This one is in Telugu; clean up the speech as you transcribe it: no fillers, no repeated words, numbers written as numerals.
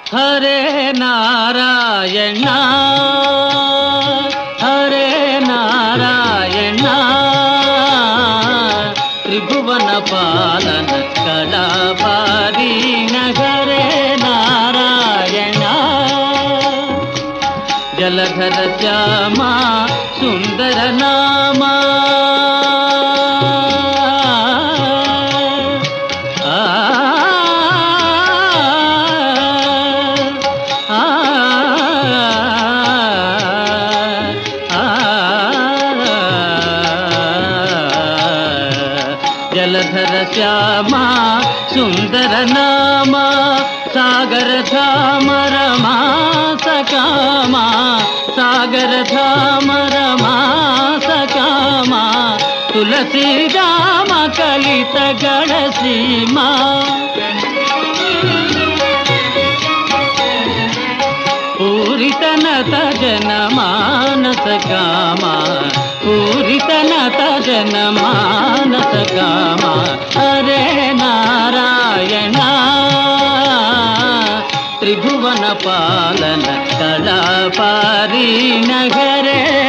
హరే నారాయణ హరే నారాయణ త్రిభువన పాలన కళాపారీణ హరే నారాయణ జలధర శ్యామ సుందర నామా జలధర శ్యామ సుందర నామ సాగర ధామర మాసకామ సాగర ధామర మాసకామ తులసి రామ కలిత గణ సీమా పూరితనత జన మానస కామ పూరితనత జన మానస కామ హరే నారాయణ త్రిభువన పాలన కళాపారీణ హరే